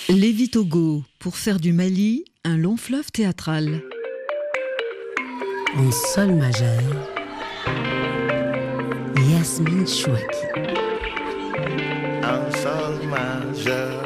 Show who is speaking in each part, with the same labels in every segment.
Speaker 1: Lévi Togo, pour faire du Mali un long fleuve théâtral.
Speaker 2: En sol majeur, Yasmine Chouaki.
Speaker 3: En sol majeur.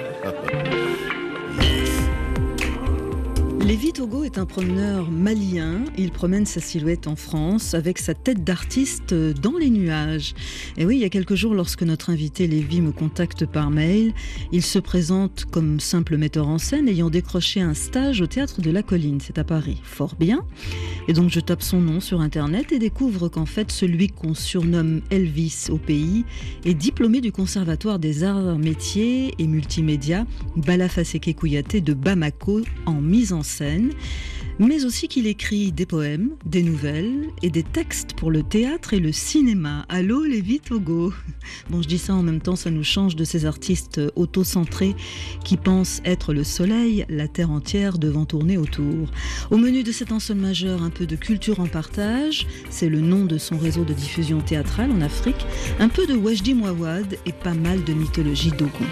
Speaker 1: Lévi Togo est un promeneur malien. Il promène sa silhouette en France avec sa tête d'artiste dans les nuages. Et oui, il y a quelques jours, lorsque notre invité Lévi me contacte par mail, il se présente comme simple metteur en scène ayant décroché un stage au Théâtre de la Colline. C'est à Paris. Fort bien. Et donc je tape son nom sur Internet et découvre qu'en fait, celui qu'on surnomme Elvis au pays est diplômé du Conservatoire des Arts Métiers et Multimédia Bala-Faseke Kouyaté de Bamako en mise en scène, mais aussi qu'il écrit des poèmes, des nouvelles et des textes pour le théâtre et le cinéma. Allô Lévi Togo. Bon, je dis ça en même temps, ça nous change de ces artistes auto-centrés qui pensent être le soleil, la terre entière devant tourner autour. Au menu de cet en sol majeur, un peu de culture en partage, c'est le nom de son réseau de diffusion théâtrale en Afrique, un peu de Wajdi Mouawad et pas mal de mythologie Dogon.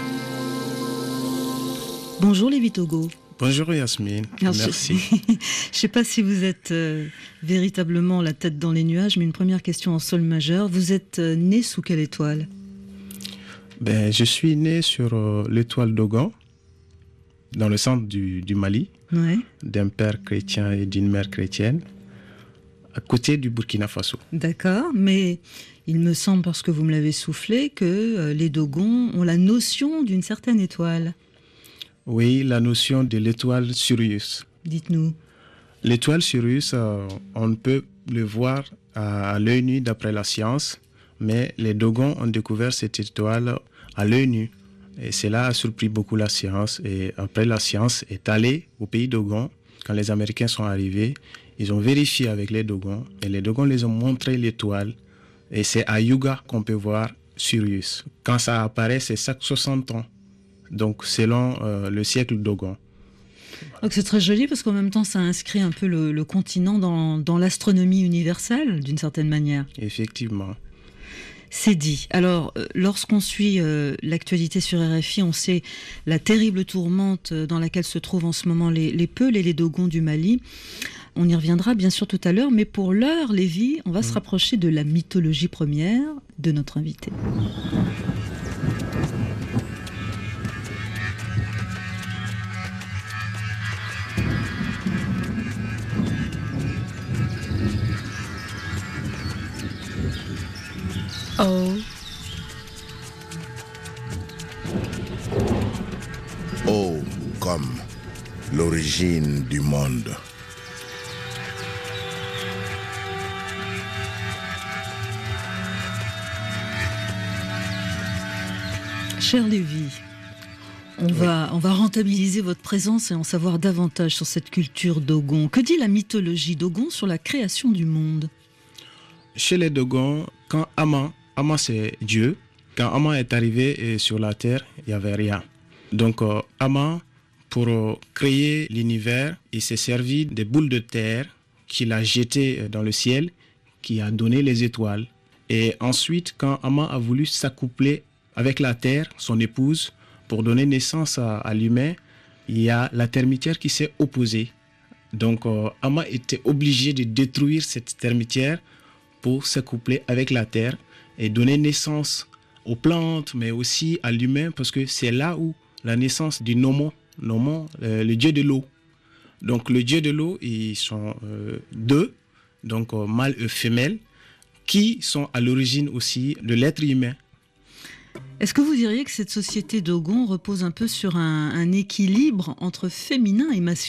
Speaker 1: Bonjour Lévi Togo.
Speaker 3: Bonjour Yasmine, merci.
Speaker 1: Je ne sais pas si vous êtes véritablement la tête dans les nuages, mais une première question en sol majeur. Vous êtes né sous quelle étoile ?
Speaker 3: Je suis né sur l'étoile Dogon, dans le centre du Mali,
Speaker 1: ouais.
Speaker 3: D'un père chrétien et d'une mère chrétienne, à côté du Burkina Faso.
Speaker 1: D'accord, mais il me semble, parce que vous me l'avez soufflé, que les Dogons ont la notion d'une certaine étoile.
Speaker 3: Oui, la notion de l'étoile Sirius.
Speaker 1: Dites-nous.
Speaker 3: L'étoile Sirius, on ne peut le voir à l'œil nu d'après la science, mais les Dogons ont découvert cette étoile à l'œil nu. Et cela a surpris beaucoup la science. Et après, la science est allée au pays Dogon. Quand les Américains sont arrivés, ils ont vérifié avec les Dogons. Et les Dogons les ont montré l'étoile. Et c'est à Yuga qu'on peut voir Sirius. Quand ça apparaît, c'est chaque 60 ans. Donc, selon le siècle Dogon.
Speaker 1: Donc c'est très joli parce qu'en même temps, ça inscrit un peu le continent dans l'astronomie universelle, d'une certaine manière.
Speaker 3: Effectivement.
Speaker 1: C'est dit. Alors, lorsqu'on suit l'actualité sur RFI, on sait la terrible tourmente dans laquelle se trouvent en ce moment les Peuls et les Dogons du Mali. On y reviendra bien sûr tout à l'heure, mais pour l'heure, Lévi, on va se rapprocher de la mythologie première de notre invité. Oh.
Speaker 4: Oh, comme l'origine du monde.
Speaker 1: Cher Lévi, on va rentabiliser votre présence et en savoir davantage sur cette culture Dogon. Que dit la mythologie Dogon sur la création du monde ?
Speaker 3: Chez les Dogons, quand Ama c'est Dieu, quand Ama est arrivé sur la terre, il n'y avait rien. Donc Ama, pour créer l'univers, il s'est servi des boules de terre qu'il a jetées dans le ciel, qui a donné les étoiles. Et ensuite, quand Ama a voulu s'accoupler avec la terre, son épouse, pour donner naissance à l'humain, il y a la termitière qui s'est opposée. Donc Ama était obligé de détruire cette termitière pour s'accoupler avec la terre et donner naissance aux plantes, mais aussi à l'humain, parce que c'est là où la naissance du Nomon, le dieu de l'eau. Donc le dieu de l'eau, ils sont deux, donc mâle et femelle, qui sont à l'origine aussi de l'être humain.
Speaker 1: Est-ce que vous diriez que cette société Dogon repose un peu sur un équilibre entre féminin et masculin ?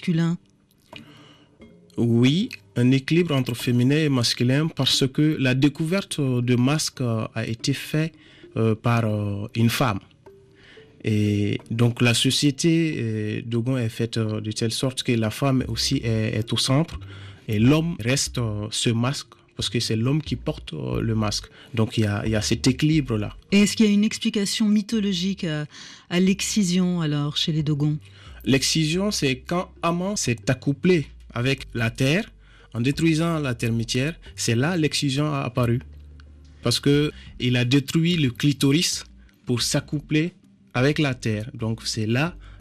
Speaker 3: Oui, un équilibre entre féminin et masculin parce que la découverte de masques a été faite par une femme. Et donc la société Dogon est faite de telle sorte que la femme aussi est au centre et l'homme reste ce masque parce que c'est l'homme qui porte le masque. Donc il y a cet équilibre-là.
Speaker 1: Et est-ce qu'il y a une explication mythologique à l'excision alors chez les Dogons ?
Speaker 3: L'excision, c'est quand Ama s'est accouplé avec la terre, en détruisant la termitière, c'est là l'excision a apparu. Parce qu'il a détruit le clitoris pour s'accoupler avec la terre. Donc c'est là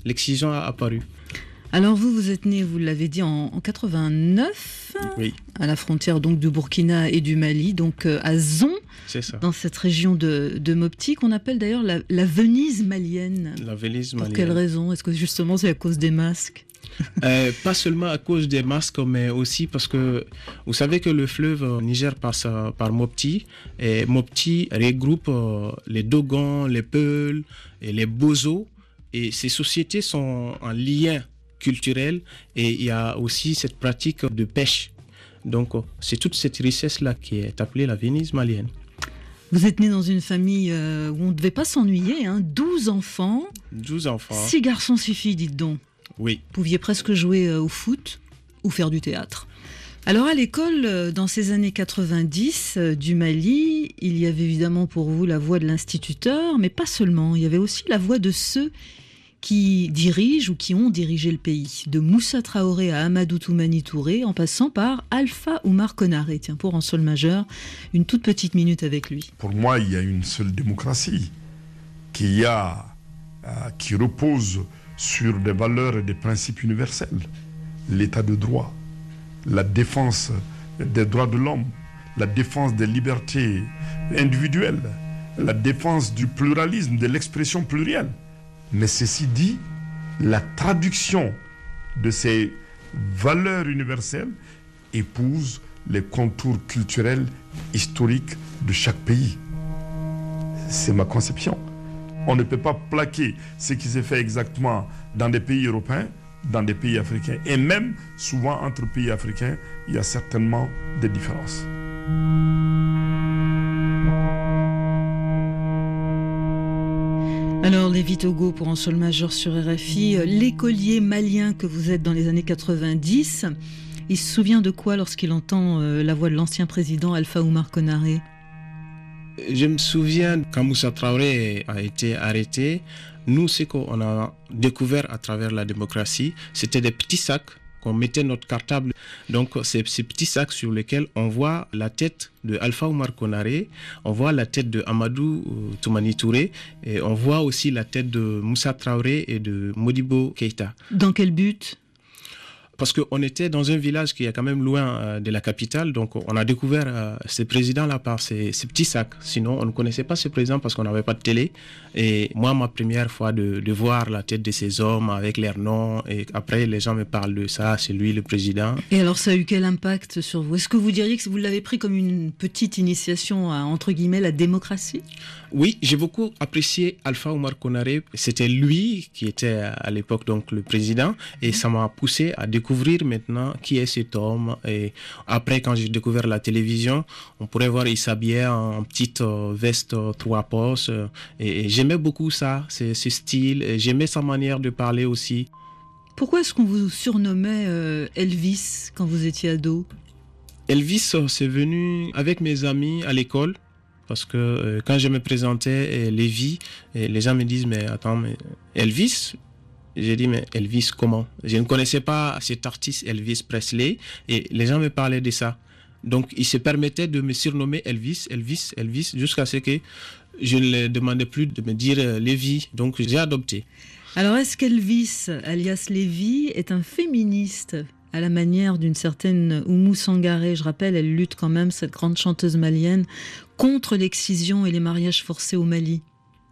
Speaker 3: l'excision a apparu.
Speaker 1: Alors vous êtes né, vous l'avez dit, en 89,
Speaker 3: Oui,
Speaker 1: à la frontière donc du Burkina et du Mali, donc à Zon,
Speaker 3: c'est ça.
Speaker 1: dans cette région de Mopti, qu'on appelle d'ailleurs la Venise malienne.
Speaker 3: La Venise
Speaker 1: Pour
Speaker 3: malienne.
Speaker 1: quelle raison? Est-ce que justement c'est à cause des masques?
Speaker 3: Pas seulement à cause des masques, mais aussi parce que vous savez que le fleuve Niger passe par Mopti, et Mopti regroupe les Dogons, les Peuls et les Bozo, et ces sociétés sont en lien culturel, et il y a aussi cette pratique de pêche. Donc c'est toute cette richesse-là qui est appelée la Venise malienne.
Speaker 1: Vous êtes né dans une famille où on ne devait pas s'ennuyer, 12 enfants,
Speaker 3: 12 enfants.
Speaker 1: 6 garçons, 6 filles, dites donc.
Speaker 3: Oui.
Speaker 1: Vous pouviez presque jouer au foot ou faire du théâtre. Alors à l'école, dans ces années 90 du Mali, il y avait évidemment pour vous la voix de l'instituteur, mais pas seulement, il y avait aussi la voix de ceux qui dirigent ou qui ont dirigé le pays, de Moussa Traoré à Amadou Toumani Touré, en passant par Alpha Oumar Konaré. Tiens, pour en sol majeur, une toute petite minute avec lui.
Speaker 5: Pour moi, il y a une seule démocratie qui repose sur des valeurs et des principes universels. L'état de droit, la défense des droits de l'homme, la défense des libertés individuelles, la défense du pluralisme, de l'expression plurielle. Mais ceci dit, la traduction de ces valeurs universelles épouse les contours culturels, historiques de chaque pays. C'est ma conception. On ne peut pas plaquer ce qui s'est fait exactement dans des pays européens, dans des pays africains. Et même, souvent, entre pays africains, il y a certainement des différences.
Speaker 1: Alors, Lévi Togo pour En Sol Majeur sur RFI, l'écolier malien que vous êtes dans les années 90, il se souvient de quoi lorsqu'il entend la voix de l'ancien président Alpha Oumar Konaré?
Speaker 3: Je me souviens quand Moussa Traoré a été arrêté, nous, ce qu'on a découvert à travers la démocratie, c'était des petits sacs qu'on mettait notre cartable. Donc, c'est ces petits sacs sur lesquels on voit la tête de Alpha Oumar Konaré, on voit la tête de Amadou Toumani Touré, et on voit aussi la tête de Moussa Traoré et de Modibo Keïta.
Speaker 1: Dans quel but?
Speaker 3: Parce qu'on était dans un village qui est quand même loin de la capitale, donc on a découvert ces présidents-là par ces petits sacs. Sinon, on ne connaissait pas ces présidents parce qu'on n'avait pas de télé. Et moi, ma première fois de voir la tête de ces hommes avec leurs noms, et après les gens me parlent de ça, c'est lui le président.
Speaker 1: Et alors, ça a eu quel impact sur vous? Est-ce que vous diriez que vous l'avez pris comme une petite initiation à, entre guillemets, la démocratie?
Speaker 3: Oui, j'ai beaucoup apprécié Alpha Oumar Konaré. C'était lui qui était à l'époque donc le président, et ça m'a poussé à découvrir maintenant qui est cet homme. Et après, quand j'ai découvert la télévision, on pourrait voir il s'habillait en petite veste 3 postes, et j'aimais beaucoup ça, ce style, et j'aimais sa manière de parler aussi.
Speaker 1: Pourquoi est-ce qu'on vous surnommait Elvis quand vous étiez ado?
Speaker 3: Elvis, c'est venu avec mes amis à l'école. Parce que quand je me présentais Lévi, les gens me disent, mais attends, mais Elvis? J'ai dit, mais Elvis comment? Je ne connaissais pas cet artiste Elvis Presley, et les gens me parlaient de ça. Donc, ils se permettaient de me surnommer Elvis, Elvis, Elvis, jusqu'à ce que je ne les demandais plus de me dire Lévi. Donc, j'ai adopté.
Speaker 1: Alors, est-ce qu'Elvis, alias Lévi, est un féministe à la manière d'une certaine Oumou Sangaré? Je rappelle, elle lutte quand même, cette grande chanteuse malienne, contre l'excision et les mariages forcés au Mali.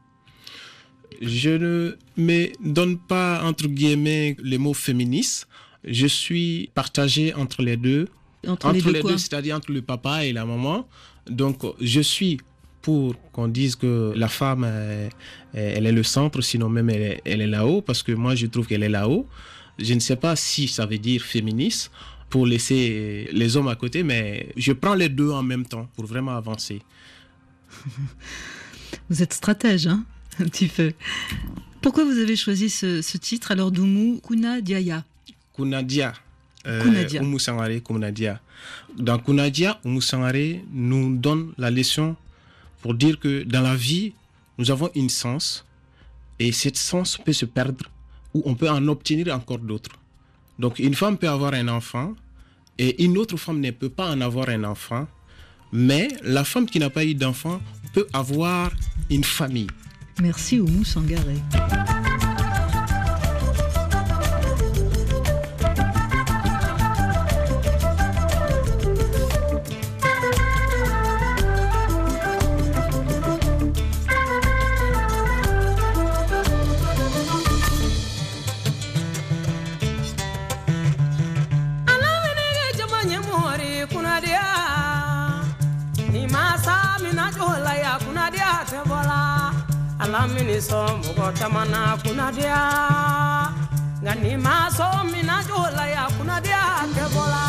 Speaker 3: Je ne me donne pas, entre guillemets, les mots féministes. Je suis partagé entre les deux. Entre les deux, c'est-à-dire entre le papa et la maman. Donc, je suis pour qu'on dise que la femme, elle est le centre, sinon même elle est là-haut, parce que moi, je trouve qu'elle est là-haut. Je ne sais pas si ça veut dire féministe, pour laisser les hommes à côté, mais je prends les deux en même temps pour vraiment avancer.
Speaker 1: Vous êtes stratège, hein, un petit peu. Pourquoi vous avez choisi ce titre alors d'Oumou Kounadia?
Speaker 3: Kounadia.
Speaker 1: Kounadia.
Speaker 3: Oumou Sangaré, Kounadia. Dans Kounadia, Oumou Sangaré nous donne la leçon pour dire que dans la vie, nous avons une sens, et cette sens peut se perdre, ou on peut en obtenir encore d'autres. Donc une femme peut avoir un enfant, et une autre femme ne peut pas en avoir un enfant, mais la femme qui n'a pas eu d'enfant peut avoir une famille.
Speaker 1: Merci Oumou Sangaré.
Speaker 6: alamini sombo tamana kunadia ngani maso minajola ya kunadia tebola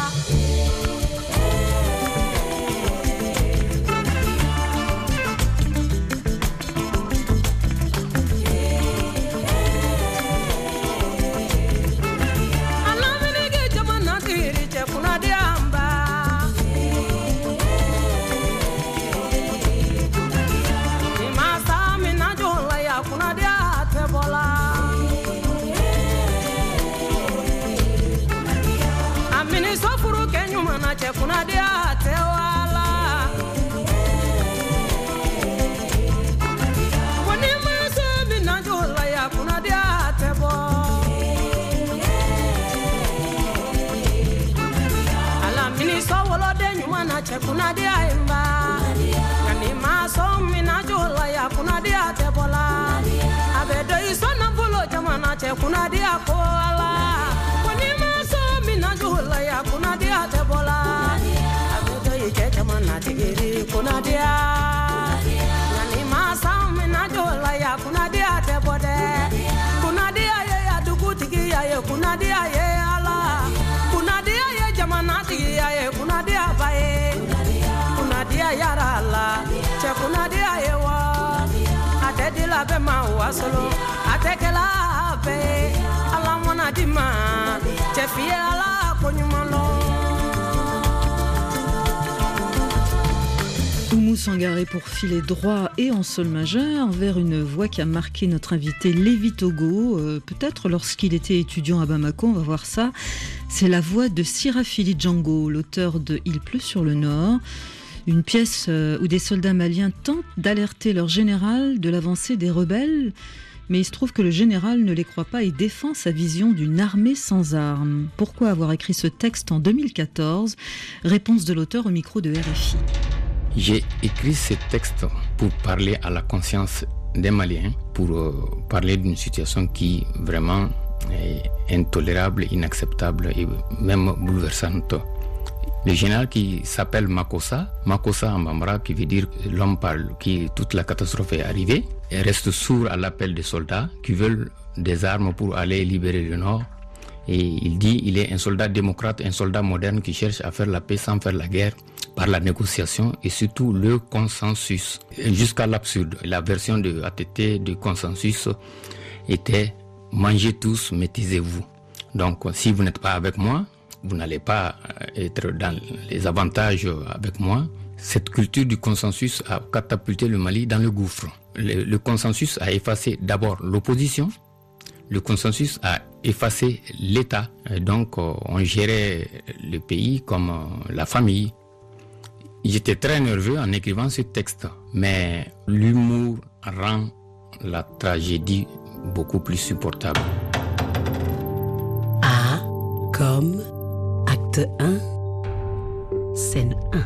Speaker 6: kuna dia tewala wani maso minajola ya kuna dia tebo ala mini so wolo de nyuma na che kuna dia imba yani maso minajola ya kuna dia tebola abedo iso na bolo jama na che kuna dia koala wani maso minajola ya kuna dia tebola tigiri kuna dia nani masa minajola ya kuna dia tebode kuna dia ya dugu tigi ya kuna dia ya ala kuna dia ya jamana tigi ya kuna dia bae kuna dia ya ala che kuna dia ya wa atedila be ma wasolo atekela be ala mona dima che fie ala konyumalo.
Speaker 1: Oumou Sangaré pour filer droit et en sol majeur vers une voix qui a marqué notre invité Lévi Togo, peut-être lorsqu'il était étudiant à Bamako, on va voir ça. C'est la voix de Sirafili Django, l'auteur de Il pleut sur le Nord, une pièce où des soldats maliens tentent d'alerter leur général de l'avancée des rebelles, mais il se trouve que le général ne les croit pas et défend sa vision d'une armée sans armes. Pourquoi avoir écrit ce texte en 2014 ? Réponse de l'auteur au micro de RFI.
Speaker 7: J'ai écrit ce texte pour parler à la conscience des Maliens, pour parler d'une situation qui vraiment est intolérable, inacceptable et même bouleversante. Le général qui s'appelle Makossa en bambara, qui veut dire l'homme parle, qui toute la catastrophe est arrivée, et reste sourd à l'appel des soldats qui veulent des armes pour aller libérer le Nord. Et il dit qu'il est un soldat démocrate, un soldat moderne qui cherche à faire la paix sans faire la guerre, par la négociation et surtout le consensus. Jusqu'à l'absurde. La version de ATT de consensus était « mangez tous, mais taisez-vous ». Donc si vous n'êtes pas avec moi, vous n'allez pas être dans les avantages avec moi. Cette culture du consensus a catapulté le Mali dans le gouffre. Le consensus a effacé d'abord l'opposition. Le consensus a effacé l'État. Donc on gérait le pays comme la famille. J'étais très nerveux en écrivant ce texte, mais l'humour rend la tragédie beaucoup plus supportable.
Speaker 2: A comme acte 1, scène 1.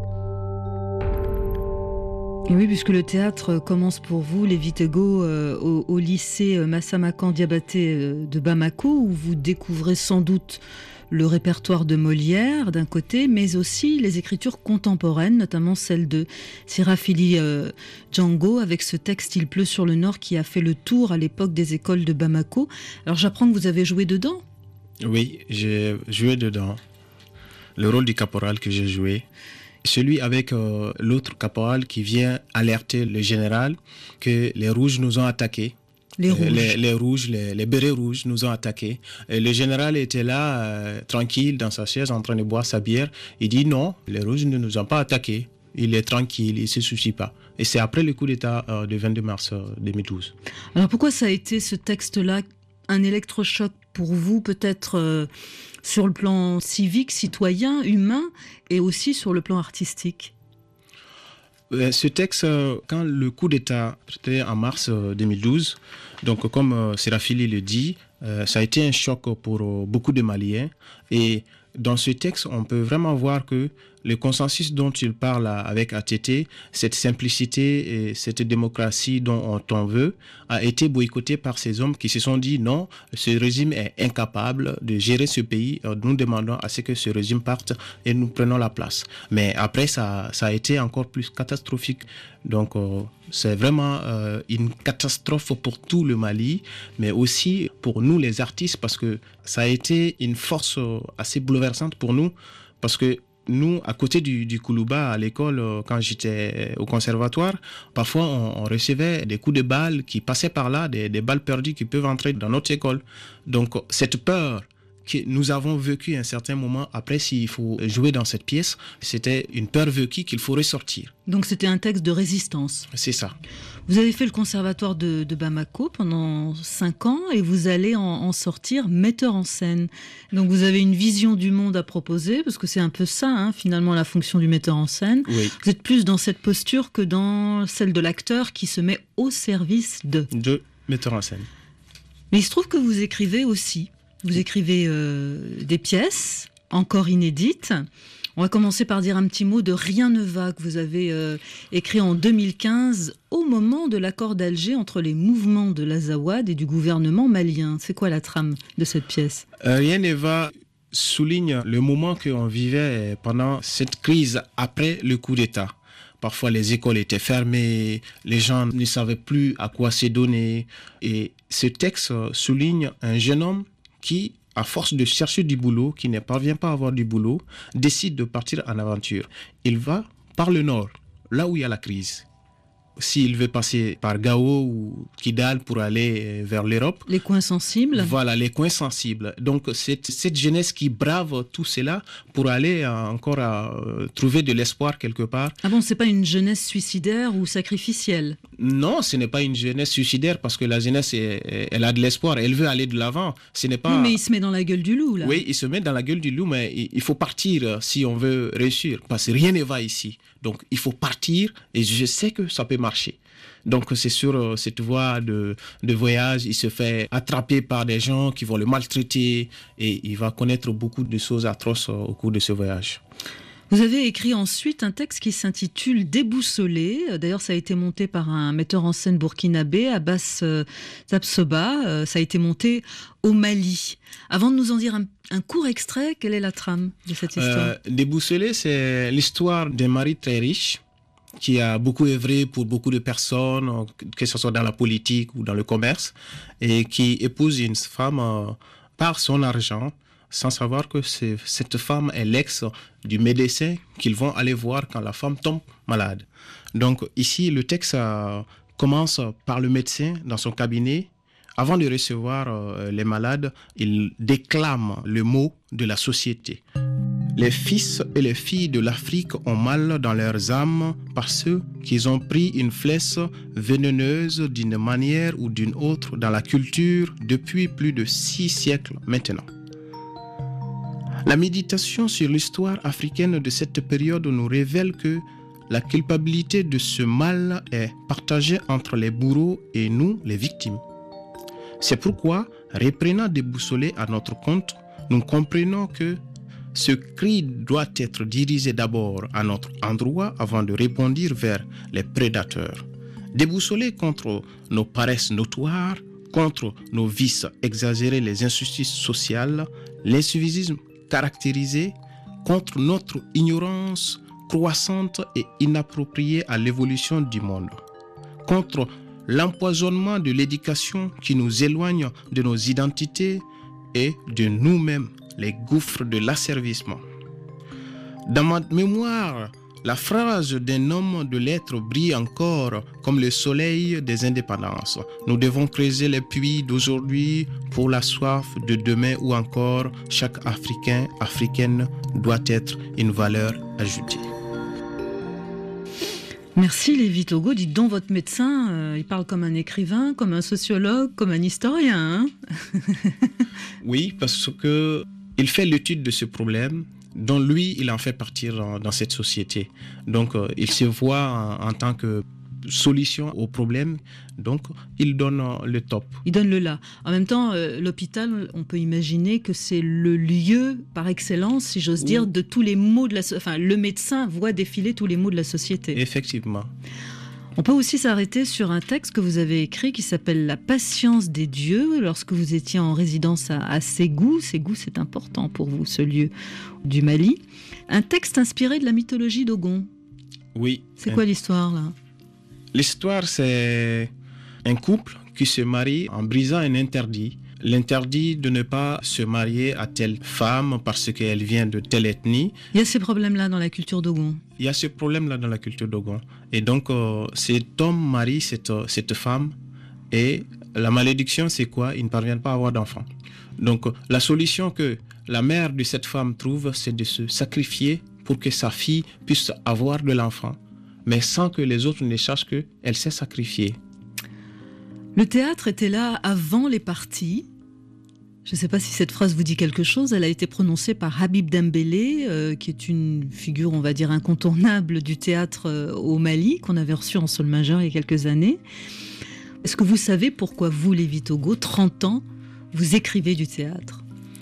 Speaker 1: Et oui, puisque le théâtre commence pour vous, Lévi Togo, au lycée Massamakan Diabaté de Bamako, où vous découvrez sans doute le répertoire de Molière d'un côté, mais aussi les écritures contemporaines, notamment celle de Sirafili Django, avec ce texte « Il pleut sur le Nord » qui a fait le tour à l'époque des écoles de Bamako. Alors j'apprends que vous avez joué dedans ?
Speaker 3: Oui, j'ai joué dedans. Le rôle du caporal que j'ai joué, celui avec l'autre caporal qui vient alerter le général que les rouges nous ont attaqués. Les rouges, les bérets rouges nous ont attaqués. Et le général était là, tranquille, dans sa chaise, en train de boire sa bière. Il dit non, les rouges ne nous ont pas attaqués. Il est tranquille, il ne se soucie pas. Et c'est après le coup d'État du 22 mars 2012.
Speaker 1: Alors pourquoi ça a été ce texte-là un électrochoc pour vous, peut-être sur le plan civique, citoyen, humain, et aussi sur le plan artistique ?
Speaker 3: Ce texte, quand le coup d'État était en mars 2012, donc comme Sirafili le dit, ça a été un choc pour beaucoup de Maliens. Et dans ce texte, on peut vraiment voir que le consensus dont il parle avec ATT, cette simplicité et cette démocratie dont on veut, a été boycotté par ces hommes qui se sont dit non, ce régime est incapable de gérer ce pays. Nous demandons à ce que ce régime parte et nous prenons la place. Mais après, ça a été encore plus catastrophique. Donc, c'est vraiment une catastrophe pour tout le Mali, mais aussi pour nous les artistes, parce que ça a été une force assez bouleversante pour nous, parce que nous, à côté du Koulouba, à l'école, quand j'étais au conservatoire, parfois on recevait des coups de balles qui passaient par là, des balles perdues qui peuvent entrer dans notre école. Donc cette peur que nous avons vécue à un certain moment, après s'il faut jouer dans cette pièce, c'était une peur vécue qu'il faut ressortir.
Speaker 1: Donc c'était un texte de résistance.
Speaker 3: C'est ça.
Speaker 1: Vous avez fait le conservatoire de Bamako pendant 5 ans et vous allez en sortir metteur en scène. Donc vous avez une vision du monde à proposer, parce que c'est un peu ça, finalement, la fonction du metteur en scène.
Speaker 3: Oui.
Speaker 1: Vous êtes plus dans cette posture que dans celle de l'acteur qui se met au service de
Speaker 3: metteur en scène.
Speaker 1: Mais il se trouve que vous écrivez aussi. Vous écrivez des pièces encore inédites. On va commencer par dire un petit mot de Rien ne va, que vous avez écrit en 2015 au moment de l'accord d'Alger entre les mouvements de l'Azawad et du gouvernement malien. C'est quoi la trame de cette pièce ?
Speaker 3: Rien ne va souligne le moment qu'on vivait pendant cette crise après le coup d'État. Parfois, les écoles étaient fermées, les gens ne savaient plus à quoi se donner. Et ce texte souligne un jeune homme qui, à force de chercher du boulot, qui ne parvient pas à avoir du boulot, décide de partir en aventure. Il va par le nord, là où il y a la crise. S'il veut passer par Gao ou Kidal pour aller vers l'Europe.
Speaker 1: Les coins sensibles.
Speaker 3: Voilà, les coins sensibles. Donc, cette jeunesse qui brave tout cela pour aller encore trouver de l'espoir quelque part.
Speaker 1: Ah bon, c'est pas une jeunesse suicidaire ou sacrificielle ?
Speaker 3: Non, ce n'est pas une jeunesse suicidaire, parce que la jeunesse, elle a de l'espoir, elle veut aller de l'avant. Ce n'est pas...
Speaker 1: Oui, mais il se met dans la gueule du loup, là.
Speaker 3: Oui, il se met dans la gueule du loup, mais il faut partir si on veut réussir, parce que rien ne va ici. Donc, il faut partir, et je sais que ça peut marcher. Donc, c'est sur cette voie de voyage, il se fait attraper par des gens qui vont le maltraiter, et il va connaître beaucoup de choses atroces au cours de ce voyage.
Speaker 1: Vous avez écrit ensuite un texte qui s'intitule Déboussolé. D'ailleurs, ça a été monté par un metteur en scène burkinabé, Abbas Tabsoba. Ça a été monté au Mali. Avant de nous en dire un court extrait, quelle est la trame de cette histoire ?
Speaker 3: Déboussolé, c'est l'histoire d'un mari très riche qui a beaucoup œuvré pour beaucoup de personnes, que ce soit dans la politique ou dans le commerce, et qui épouse une femme par son argent, sans savoir que cette femme est l'ex du médecin qu'ils vont aller voir quand la femme tombe malade. Donc ici, le texte commence par le médecin dans son cabinet. Avant de recevoir les malades, il déclame le mot de la société. Les fils et les filles de l'Afrique ont mal dans leurs âmes parce qu'ils ont pris une flèche vénéneuse d'une manière ou d'une autre dans la culture depuis plus de 6 siècles maintenant. La méditation sur l'histoire africaine de cette période nous révèle que la culpabilité de ce mal est partagée entre les bourreaux et nous, les victimes. C'est pourquoi, reprenant Déboussolé à notre compte, nous comprenons que ce cri doit être dirigé d'abord à notre endroit avant de rebondir vers les prédateurs. Déboussolé contre nos paresses notoires, contre nos vices exagérés, les injustices sociales, l'incivisme caractérisé, contre notre ignorance croissante et inappropriée à l'évolution du monde, contre l'empoisonnement de l'éducation qui nous éloigne de nos identités et de nous-mêmes, les gouffres de l'asservissement. Dans ma mémoire, la phrase d'un homme de lettres brille encore comme le soleil des indépendances. Nous devons creuser les puits d'aujourd'hui pour la soif de demain, ou encore chaque Africain, Africaine doit être une valeur ajoutée.
Speaker 1: Merci Lévi Togo. Dites donc, votre médecin, il parle comme un écrivain, comme un sociologue, comme un historien.
Speaker 3: Oui, parce que il fait l'étude de ce problème, dont lui, il en fait partie dans cette société. Donc, il se voit en tant que solution au problème. Donc, il donne le top.
Speaker 1: Il donne le là. En même temps, l'hôpital, on peut imaginer que c'est le lieu par excellence, si j'ose dire, de tous les maux de la société. Enfin, le médecin voit défiler tous les maux de la société.
Speaker 3: Effectivement.
Speaker 1: On peut aussi s'arrêter sur un texte que vous avez écrit qui s'appelle « La patience des dieux » lorsque vous étiez en résidence à Ségou. Ségou, c'est important pour vous, ce lieu du Mali. Un texte inspiré de la mythologie Dogon.
Speaker 3: Oui.
Speaker 1: C'est quoi l'histoire, là ?
Speaker 3: L'histoire, c'est un couple qui se marie en brisant un interdit. L'interdit de ne pas se marier à telle femme parce qu'elle vient de telle ethnie.
Speaker 1: Il y a ces problèmes-là dans la culture Dogon.
Speaker 3: Il y a ce problème-là dans la culture Dogon. Et donc, cet homme marie cette femme et la malédiction, c'est quoi ? Ils ne parviennent pas à avoir d'enfants. Donc, la solution que la mère de cette femme trouve, c'est de se sacrifier pour que sa fille puisse avoir de l'enfant, mais sans que les autres ne sachent qu'elle s'est sacrifiée.
Speaker 1: Le théâtre était là avant les parties. Je ne sais pas si cette phrase vous dit quelque chose. Elle a été prononcée par Habib Dembélé, qui est une figure, on va dire, incontournable du théâtre au Mali, qu'on avait reçu en sol majeur il y a quelques années. Est-ce que vous savez pourquoi vous, Lévi Togo, 30 ans, vous écrivez du théâtre ?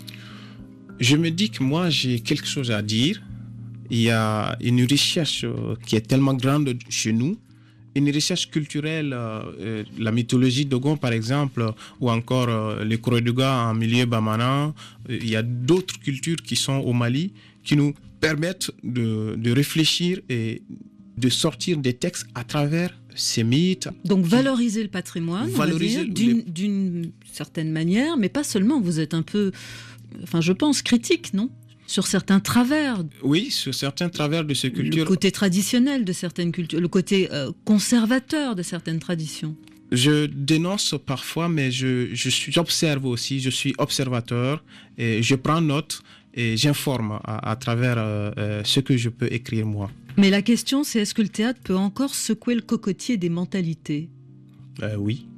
Speaker 3: Je me dis que moi, j'ai quelque chose à dire. Il y a une recherche qui est tellement grande chez nous. Une recherche culturelle, la mythologie Dogon par exemple, ou encore les Kouroudougha en milieu bamana. Il y a d'autres cultures qui sont au Mali qui nous permettent de réfléchir et de sortir des textes à travers ces mythes.
Speaker 1: Donc valoriser le patrimoine, d'une certaine manière, mais pas seulement. Vous êtes un peu, je pense, critique, non ? Sur certains travers.
Speaker 3: Oui, sur certains travers de ces cultures.
Speaker 1: Le côté traditionnel de certaines cultures, le côté conservateur de certaines traditions.
Speaker 3: Je dénonce parfois, mais j'observe aussi, je suis observateur, et je prends note et j'informe à travers ce que je peux écrire moi.
Speaker 1: Mais la question, c'est est-ce que le théâtre peut encore secouer le cocotier des mentalités ?
Speaker 3: Oui,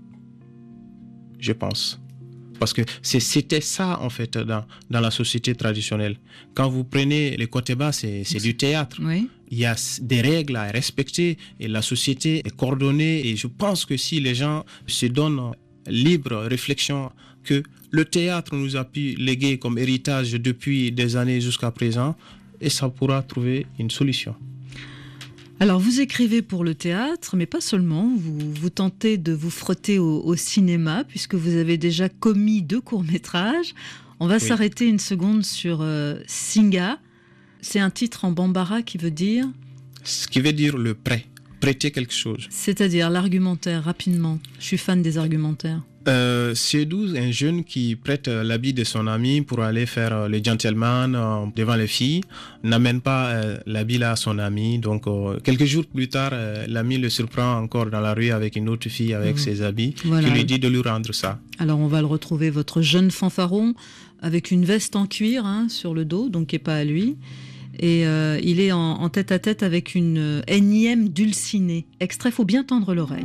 Speaker 3: je pense. Parce que c'était ça, en fait, dans la société traditionnelle. Quand vous prenez les Koteba, c'est du théâtre.
Speaker 1: Oui.
Speaker 3: Il y a des règles à respecter et la société est coordonnée. Et je pense que si les gens se donnent libre réflexion, que le théâtre nous a pu léguer comme héritage depuis des années jusqu'à présent, et ça pourra trouver une solution.
Speaker 1: Alors, vous écrivez pour le théâtre, mais pas seulement. Vous tentez de vous frotter au cinéma, puisque vous avez déjà commis 2 courts-métrages. On va s'arrêter une seconde sur Singa. C'est un titre en bambara qui veut dire ?
Speaker 3: Ce qui veut dire le prêt, prêter quelque chose.
Speaker 1: C'est-à-dire l'argumentaire, rapidement. Je suis fan des argumentaires.
Speaker 3: Sédou, un jeune qui prête l'habit de son ami pour aller faire le gentleman devant les filles, n'amène pas l'habit là à son ami. Donc, quelques jours plus tard, l'ami le surprend encore dans la rue avec une autre fille avec ses habits, qui lui dit de lui rendre ça. Alors,
Speaker 1: on va le retrouver, votre jeune fanfaron, avec une veste en cuir sur le dos, donc qui n'est pas à lui. Et il est en tête-à-tête avec une énième dulcinée. Extrait, il faut bien tendre l'oreille.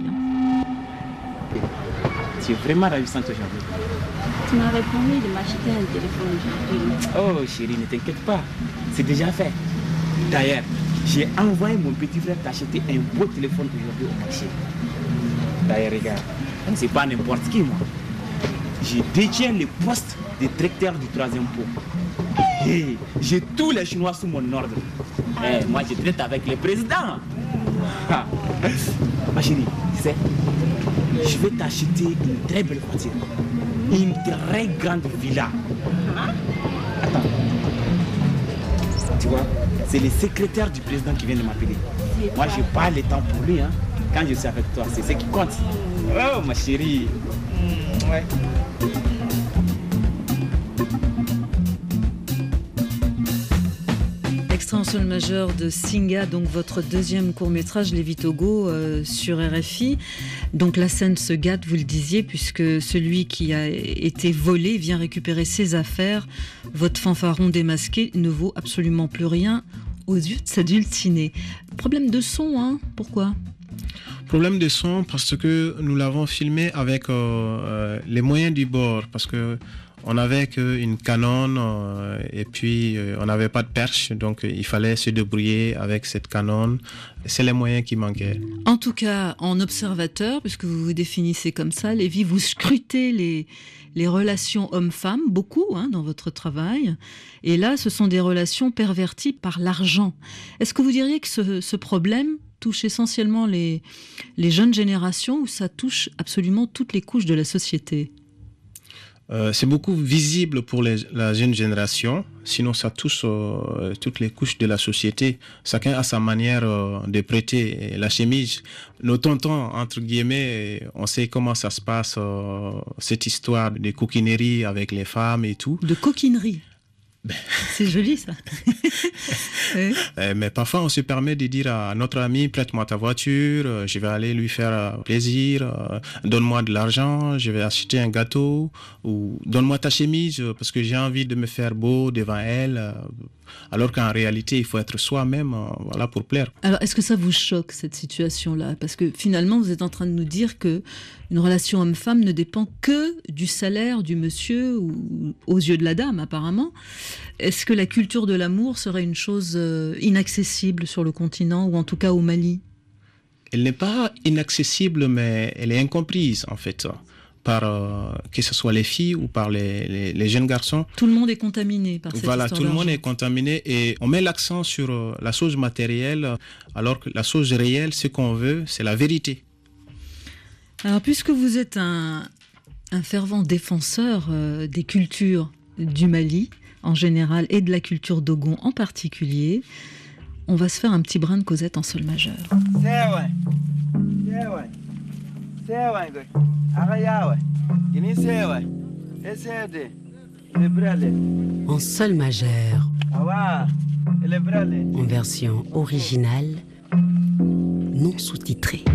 Speaker 8: Tu es vraiment ravissante aujourd'hui.
Speaker 9: Tu m'avais promis de m'acheter un téléphone aujourd'hui.
Speaker 8: Oh chérie, ne t'inquiète pas, c'est déjà fait. D'ailleurs, j'ai envoyé mon petit frère t'acheter un beau téléphone aujourd'hui au marché. D'ailleurs, regarde, c'est pas n'importe qui, moi. Je détiens le poste de directeur du 3e pot. Hey, j'ai tous les Chinois sous mon ordre. Hey, moi, je traite avec le président. Ma chérie, tu sais, je vais t'acheter une très belle voiture. Une très grande villa. Attends. Tu vois, c'est le secrétaire du président qui vient de m'appeler. Moi, je n'ai pas le temps pour lui. Quand je suis avec toi, c'est ce qui compte. Oh, ma chérie. Ouais.
Speaker 1: Extrait en sol majeur de Singa, donc votre 2e court-métrage, Lévi Togo, sur RFI. Donc la scène se gâte, vous le disiez, puisque celui qui a été volé vient récupérer ses affaires. Votre fanfaron démasqué ne vaut absolument plus rien aux yeux de sa dulcinée. Problème de son, pourquoi ?
Speaker 3: Problème de son parce que nous l'avons filmé avec les moyens du bord, parce que On n'avait qu'une canonne et puis on n'avait pas de perche, donc il fallait se débrouiller avec cette canonne. C'est les moyens qui manquaient.
Speaker 1: En tout cas, en observateur, puisque vous vous définissez comme ça, Lévi, vous scrutez les relations hommes-femmes, beaucoup dans votre travail. Et là, ce sont des relations perverties par l'argent. Est-ce que vous diriez que ce problème touche essentiellement les jeunes générations ou ça touche absolument toutes les couches de la société ?
Speaker 3: C'est beaucoup visible pour la jeune génération, sinon ça touche toutes les couches de la société. Chacun a sa manière de prêter la chemise. Nos tontons, entre guillemets, on sait comment ça se passe, cette histoire de coquinerie avec les femmes et tout.
Speaker 1: De coquinerie. C'est joli ça.
Speaker 3: Mais parfois on se permet de dire à notre ami, prête-moi ta voiture, je vais aller lui faire plaisir, donne-moi de l'argent, je vais acheter un gâteau, ou donne-moi ta chemise parce que j'ai envie de me faire beau devant elle, alors qu'en réalité il faut être soi-même, voilà, pour plaire.
Speaker 1: Alors est-ce que ça vous choque cette situation-là ? Parce que finalement vous êtes en train de nous dire que une relation homme-femme ne dépend que du salaire du monsieur ou aux yeux de la dame apparemment. Est-ce que la culture de l'amour serait une chose inaccessible sur le continent ou en tout cas au Mali ?
Speaker 3: Elle n'est pas inaccessible, mais elle est incomprise en fait, par que ce soit les filles ou par les jeunes garçons.
Speaker 1: Tout le monde est contaminé par cette histoire d'argent.
Speaker 3: Voilà, tout le monde est contaminé et on met l'accent sur la chose matérielle, alors que la chose réelle, ce qu'on veut, c'est la vérité.
Speaker 1: Alors puisque vous êtes un fervent défenseur des cultures du Mali en général et de la culture Dogon en particulier, on va se faire un petit brin de Cosette en sol majeur.
Speaker 2: En sol majeur, en version originale, non sous-titrée.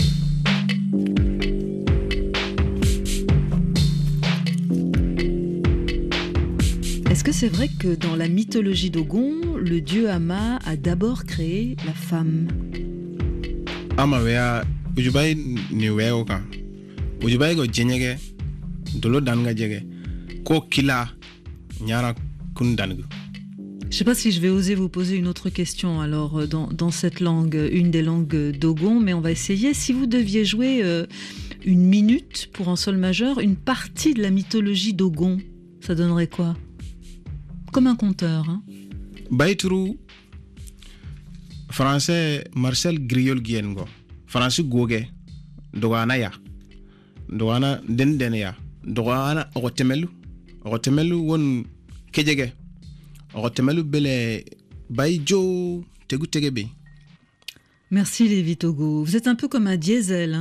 Speaker 1: Est-ce que c'est vrai que dans la mythologie Dogon, le dieu Ama a d'abord créé la femme ?
Speaker 3: Ama wea ujubai ni weo kan. Ujubai go jenyege dolo danga jege. Ko kila nyara kundangu.
Speaker 1: Je ne sais pas si je vais oser vous poser une autre question alors dans cette langue, une des langues Dogon, mais on va essayer. Si vous deviez jouer une minute pour en sol majeur, une partie de la mythologie Dogon, ça donnerait quoi ? Comme un conteur.
Speaker 3: Baituru, français Marcel Griol-Guyengo, français Goge, Doana ya, Doana Dendenia, Doana Rotemelu won Kejege, Rotemelu bele Baijo Tegu Tegebe.
Speaker 1: Merci Lévi Togo. Vous êtes un peu comme un diesel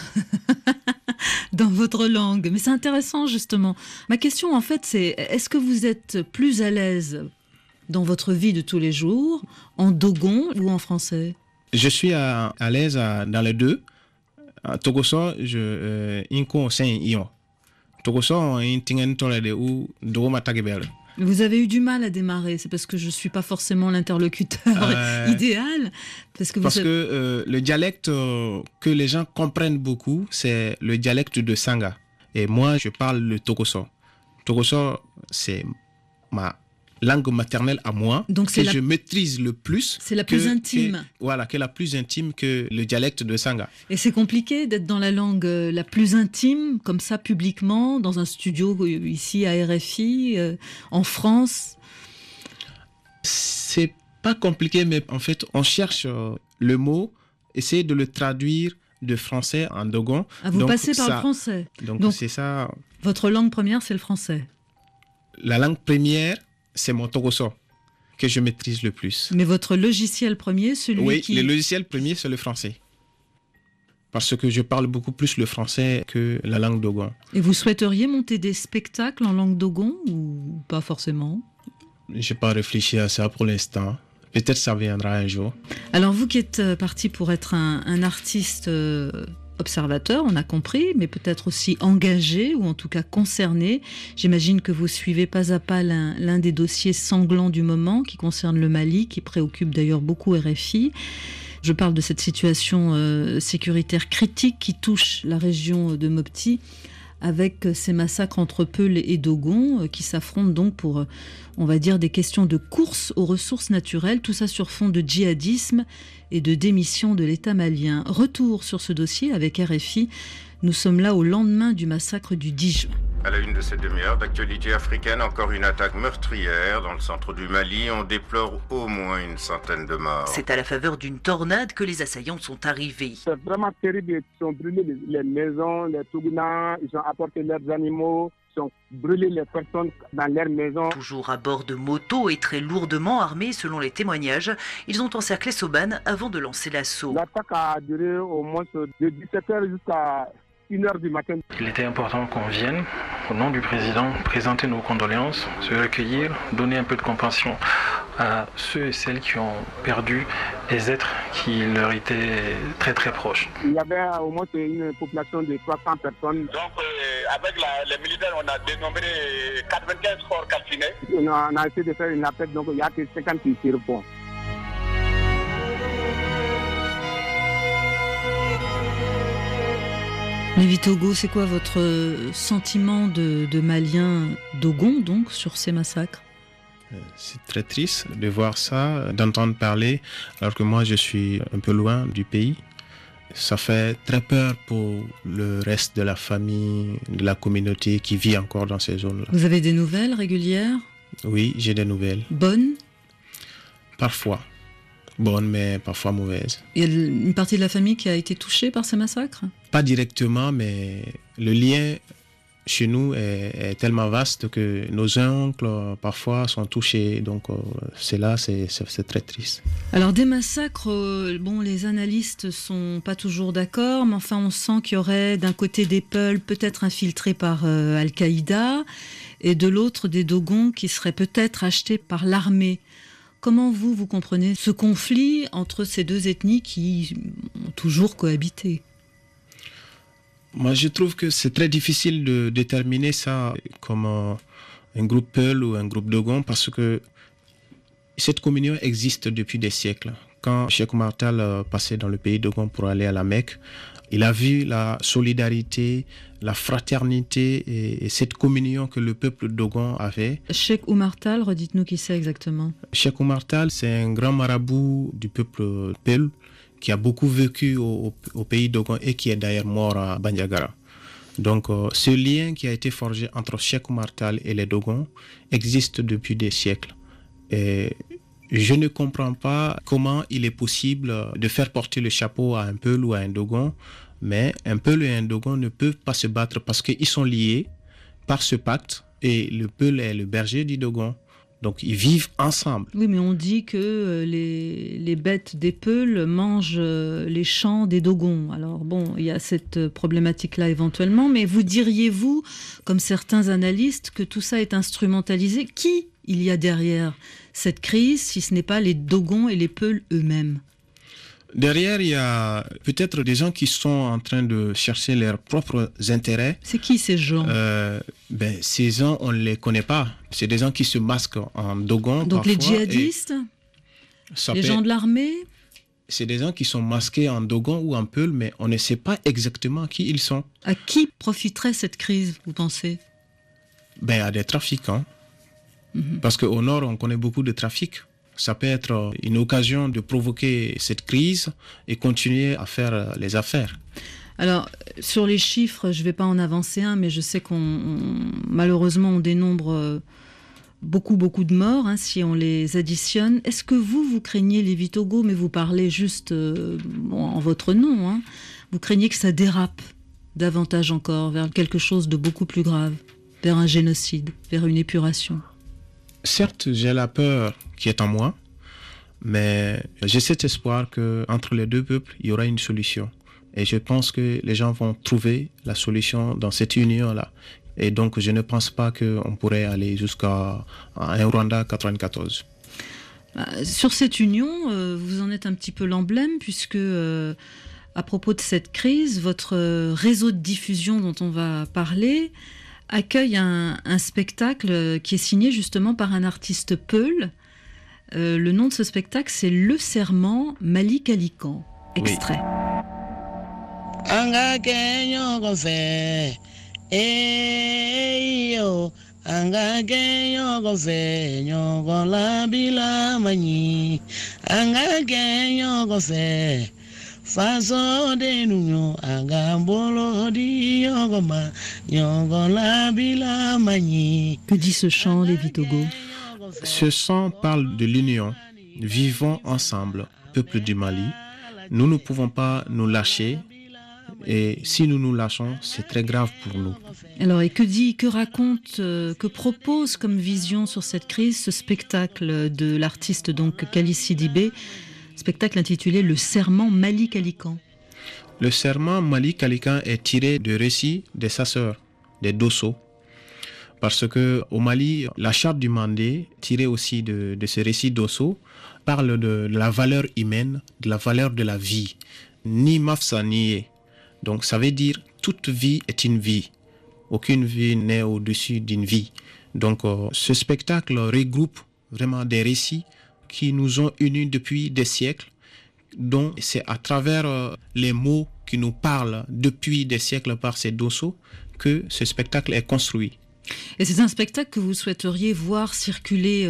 Speaker 1: dans votre langue. Mais c'est intéressant justement. Ma question en fait c'est, est-ce que vous êtes plus à l'aise dans votre vie de tous les jours en Dogon ou en français ?
Speaker 3: Je suis à l'aise dans les deux. Togoso, je inko sen ion. Togoso intingen tolede ou Dogoma tagebel.
Speaker 1: Vous avez eu du mal à démarrer, c'est parce que je ne suis pas forcément l'interlocuteur idéal. Parce que
Speaker 3: le dialecte que les gens comprennent beaucoup, c'est le dialecte de Sanga. Et moi, je parle le Togoso. Togoso, c'est ma langue maternelle à moi, donc que je maîtrise le plus.
Speaker 1: C'est la plus intime.
Speaker 3: Qui est la plus intime que le dialecte de Sanga.
Speaker 1: Et c'est compliqué d'être dans la langue la plus intime, comme ça, publiquement, dans un studio ici à RFI, en France.
Speaker 3: C'est pas compliqué, mais en fait, on cherche le mot, essayer de le traduire de français en Dogon.
Speaker 1: Ah, vous passez par le français.
Speaker 3: Donc c'est ça.
Speaker 1: Votre langue première, c'est le français.
Speaker 3: La langue première, c'est mon Togoso, que je maîtrise le plus.
Speaker 1: Mais votre logiciel premier,
Speaker 3: Oui, le logiciel premier, c'est le français. Parce que je parle beaucoup plus le français que la langue Dogon.
Speaker 1: Et vous souhaiteriez monter des spectacles en langue Dogon ou pas forcément ?
Speaker 3: Je n'ai pas réfléchi à ça pour l'instant. Peut-être ça viendra un jour.
Speaker 1: Alors vous qui êtes parti pour être un artiste observateur, on a compris, mais peut-être aussi engagé ou en tout cas concerné. J'imagine que vous suivez pas à pas l'un des dossiers sanglants du moment qui concerne le Mali, qui préoccupe d'ailleurs beaucoup RFI. Je parle de cette situation sécuritaire critique qui touche la région de Mopti. avec ces massacres entre Peuls et Dogons qui s'affrontent donc pour, on va dire, des questions de course aux ressources naturelles, tout ça sur fond de djihadisme et de démission de l'État malien. Retour sur ce dossier avec RFI. Nous sommes là au lendemain du massacre du 10 juin.
Speaker 10: À la une de cette demi-heure d'actualité africaine, encore une attaque meurtrière dans le centre du Mali. On déplore au moins une centaine de morts.
Speaker 11: C'est à la faveur d'une tornade que les assaillants sont arrivés.
Speaker 12: C'est vraiment terrible. Ils ont brûlé les maisons, les Tougounans, ils ont apporté leurs animaux. Ils ont brûlé les personnes dans leurs maisons.
Speaker 11: Toujours à bord de motos et très lourdement armés selon les témoignages, ils ont encerclé Soban avant de lancer l'assaut.
Speaker 12: L'attaque a duré au moins de 17h jusqu'à 1h du matin.
Speaker 13: Il était important qu'on vienne, au nom du président, présenter nos condoléances, se recueillir, donner un peu de compassion à ceux et celles qui ont perdu des êtres qui leur étaient très très proches.
Speaker 12: Il y avait au moins une population de 300 personnes.
Speaker 14: Donc avec les militaires, on a dénombré 95 corps calcinés.
Speaker 12: On a essayé de faire une appel, donc il n'y a que 50 qui répondent.
Speaker 1: Lévi Togo, c'est quoi votre sentiment de Malien Dogon donc sur ces massacres ?
Speaker 3: C'est très triste de voir ça, d'entendre parler, alors que moi je suis un peu loin du pays. Ça fait très peur pour le reste de la famille, de la communauté qui vit encore dans ces zones-là.
Speaker 1: Vous avez des nouvelles régulières ?
Speaker 3: Oui, j'ai des nouvelles.
Speaker 1: Bonnes ?
Speaker 3: Parfois. Bonnes, mais parfois mauvaises.
Speaker 1: Il y a une partie de la famille qui a été touchée par ces massacres ?
Speaker 3: Pas directement, mais le lien chez nous est tellement vaste que nos oncles parfois sont touchés. Donc c'est très triste.
Speaker 1: Alors des massacres, les analystes sont pas toujours d'accord, mais enfin on sent qu'il y aurait d'un côté des Peuls peut-être infiltrés par Al-Qaïda et de l'autre des Dogons qui seraient peut-être achetés par l'armée. Comment vous comprenez ce conflit entre ces deux ethnies qui ont toujours cohabité ?
Speaker 3: Moi, je trouve que c'est très difficile de déterminer ça comme un groupe Peul ou un groupe Dogon parce que cette communion existe depuis des siècles. Quand Cheikh Oumar Tall passait dans le pays Dogon pour aller à la Mecque, il a vu la solidarité, la fraternité et cette communion que le peuple Dogon avait.
Speaker 1: Cheikh Oumar Tall, redites-nous qui c'est exactement.
Speaker 3: Cheikh Oumar Tall, c'est un grand marabout du peuple Peul qui a beaucoup vécu au pays Dogon et qui est d'ailleurs mort à Bandiagara. Donc ce lien qui a été forgé entre Cheikh Oumar Tall et les Dogons existe depuis des siècles. Et je ne comprends pas comment il est possible de faire porter le chapeau à un Peul ou à un Dogon, mais un Peul et un Dogon ne peuvent pas se battre parce qu'ils sont liés par ce pacte et le Peul est le berger du Dogon. Donc ils vivent ensemble.
Speaker 1: Oui, mais on dit que les bêtes des Peuls mangent les champs des Dogons. Alors bon, il y a cette problématique-là éventuellement, mais vous diriez-vous, comme certains analystes, que tout ça est instrumentalisé ? Qui il y a derrière cette crise, si ce n'est pas les Dogons et les Peuls eux-mêmes ?
Speaker 3: Derrière, il y a peut-être des gens qui sont en train de chercher leurs propres intérêts.
Speaker 1: C'est qui ces gens ?
Speaker 3: Ces gens, on ne les connaît pas. C'est des gens qui se masquent en Dogon.
Speaker 1: Donc
Speaker 3: parfois,
Speaker 1: les djihadistes ? Les gens de l'armée ?
Speaker 3: C'est des gens qui sont masqués en Dogon ou en Peul, mais on ne sait pas exactement qui ils sont.
Speaker 1: À qui profiterait cette crise, vous pensez ?
Speaker 3: À des trafiquants. Parce qu'au nord, on connaît beaucoup de trafics. Ça peut être une occasion de provoquer cette crise et continuer à faire les affaires.
Speaker 1: Alors, sur les chiffres, je ne vais pas en avancer un, mais je sais malheureusement, on dénombre beaucoup de morts, si on les additionne. Est-ce que vous craignez, Lévi Togo, mais vous parlez juste en votre nom, vous craignez que ça dérape davantage encore vers quelque chose de beaucoup plus grave, vers un génocide, vers une épuration ?
Speaker 3: Certes, j'ai la peur qui est en moi, mais j'ai cet espoir qu'entre les deux peuples, il y aura une solution. Et je pense que les gens vont trouver la solution dans cette union-là. Et donc, je ne pense pas qu'on pourrait aller jusqu'à un Rwanda 94.
Speaker 1: Sur cette union, vous en êtes un petit peu l'emblème, puisque à propos de cette crise, votre réseau de diffusion dont on va parler accueille un spectacle qui est signé justement par un artiste Peul. Le nom de ce spectacle, c'est Le Serment Malik Alican. Extrait.
Speaker 15: Eyo angage yogo fe yogo labila manyi angage yogo fe faso de nuyo agambolo di yogo ma yogo labila manyi.
Speaker 1: Que dit ce chant, Lévi Togo?
Speaker 3: Ce chant parle de l'union. Vivons ensemble, peuple du Mali. Nous ne pouvons pas nous lâcher. Et si nous nous lâchons, c'est très grave pour nous.
Speaker 1: Alors, et que raconte, que propose comme vision sur cette crise ce spectacle de l'artiste donc Kali Sidibé, spectacle intitulé Le Serment Malik Alican.
Speaker 3: Le Serment Malik Alican est tiré de récits des Sasseurs, des Dosso. Parce que au Mali, la charte du Mandé, tirée aussi de ce récit Dosso, parle de la valeur humaine, de la valeur de la vie. Ni mafsa ni. Donc ça veut dire toute vie est une vie. Aucune vie n'est au-dessus d'une vie. Donc ce spectacle regroupe vraiment des récits qui nous ont unis depuis des siècles. Donc c'est à travers les mots qui nous parlent depuis des siècles par ces Dosso que ce spectacle est construit.
Speaker 1: Et c'est un spectacle que vous souhaiteriez voir circuler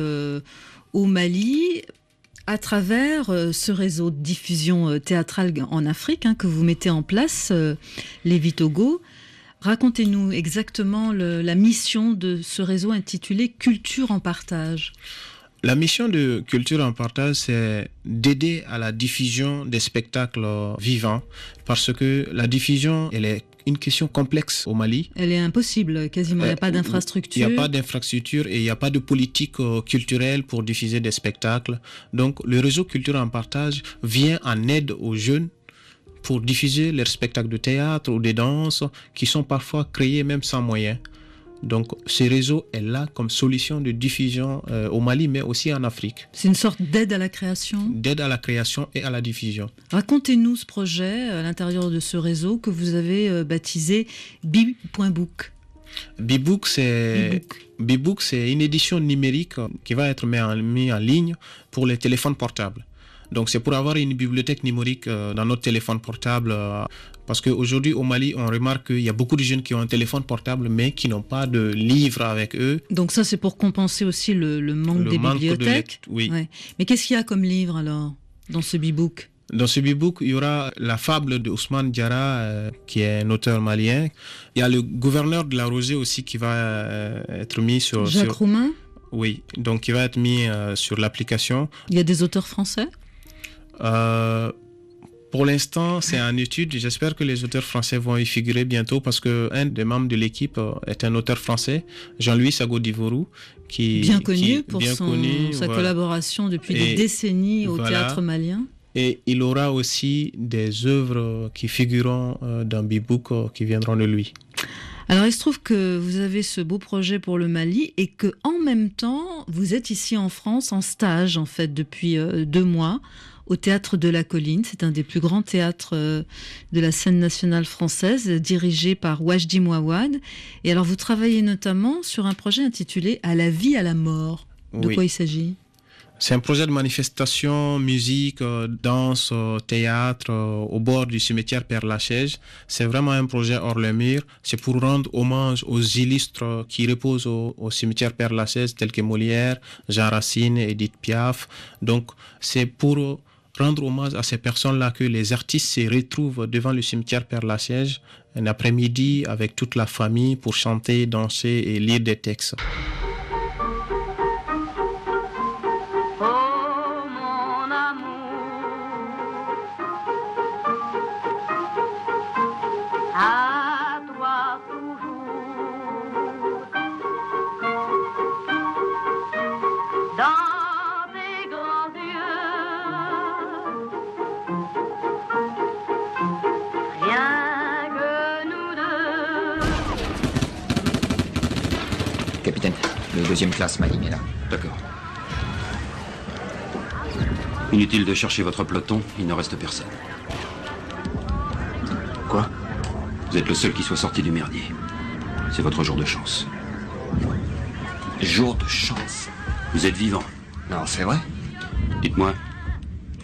Speaker 1: au Mali à travers ce réseau de diffusion théâtrale en Afrique que vous mettez en place, Lévi Togo. Racontez-nous exactement la mission de ce réseau intitulé Culture en partage.
Speaker 3: La mission de Culture en partage, c'est d'aider à la diffusion des spectacles vivants, parce que la diffusion, elle est une question complexe au Mali.
Speaker 1: Elle est impossible, quasiment. Il n'y a pas d'infrastructure.
Speaker 3: Il n'y a pas d'infrastructure et il n'y a pas de politique culturelle pour diffuser des spectacles. Donc, le réseau Culture en partage vient en aide aux jeunes pour diffuser leurs spectacles de théâtre ou de danse qui sont parfois créés même sans moyens. Donc, ce réseau est là comme solution de diffusion au Mali, mais aussi en Afrique.
Speaker 1: C'est une sorte d'aide à la création ?
Speaker 3: D'aide à la création et à la diffusion.
Speaker 1: Racontez-nous ce projet à l'intérieur de ce réseau que vous avez baptisé Bi.book.
Speaker 3: Bi.book, c'est une édition numérique qui va être mise en ligne pour les téléphones portables. Donc c'est pour avoir une bibliothèque numérique dans notre téléphone portable. Parce qu'aujourd'hui au Mali, on remarque qu'il y a beaucoup de jeunes qui ont un téléphone portable mais qui n'ont pas de livres avec eux.
Speaker 1: Donc ça c'est pour compenser aussi le manque des bibliothèques.
Speaker 3: Oui.
Speaker 1: Ouais. Mais qu'est-ce qu'il y a comme livre alors dans ce Bi.book ?
Speaker 3: Dans ce Bi.book, il y aura la fable de Ousmane Diarra, qui est un auteur malien. Il y a le gouverneur de la Rosée aussi qui va être mis sur...
Speaker 1: Jacques Roumain ?
Speaker 3: Oui, donc il va être mis sur l'application.
Speaker 1: Il y a des auteurs français ?
Speaker 3: Pour l'instant, c'est en étude. J'espère que les auteurs français vont y figurer bientôt parce qu'un des membres de l'équipe est un auteur français, Jean-Louis Sago-Divorou, qui
Speaker 1: bien connu pour sa
Speaker 3: voilà.
Speaker 1: collaboration depuis des décennies au théâtre malien.
Speaker 3: Et il aura aussi des œuvres qui figureront dans Bi.book qui viendront de lui.
Speaker 1: Alors, il se trouve que vous avez ce beau projet pour le Mali et que en même temps, vous êtes ici en France en stage, en fait, depuis 2 mois, au Théâtre de la Colline. C'est un des plus grands théâtres de la scène nationale française, dirigé par Wajdi Mouawad. Et alors, vous travaillez notamment sur un projet intitulé « À la vie, à la mort ». De quoi il s'agit ?
Speaker 3: C'est un projet de manifestation, musique, danse, théâtre au bord du cimetière Père-Lachaise. C'est vraiment un projet hors le mur. C'est pour rendre hommage aux illustres qui reposent au cimetière Père-Lachaise, tels que Molière, Jean Racine, Edith Piaf. Donc, c'est pour rendre hommage à ces personnes-là que les artistes se retrouvent devant le cimetière Père-Lachaise un après-midi avec toute la famille pour chanter, danser et lire des textes.
Speaker 16: Capitaine, le 2e classe, ma ligne est là.
Speaker 17: D'accord. Inutile de chercher votre peloton, il ne reste personne.
Speaker 16: Quoi ?
Speaker 17: Vous êtes le seul qui soit sorti du merdier. C'est votre jour de chance.
Speaker 16: Jour de chance ?
Speaker 17: Vous êtes vivant.
Speaker 16: Non, c'est vrai ?
Speaker 17: Dites-moi.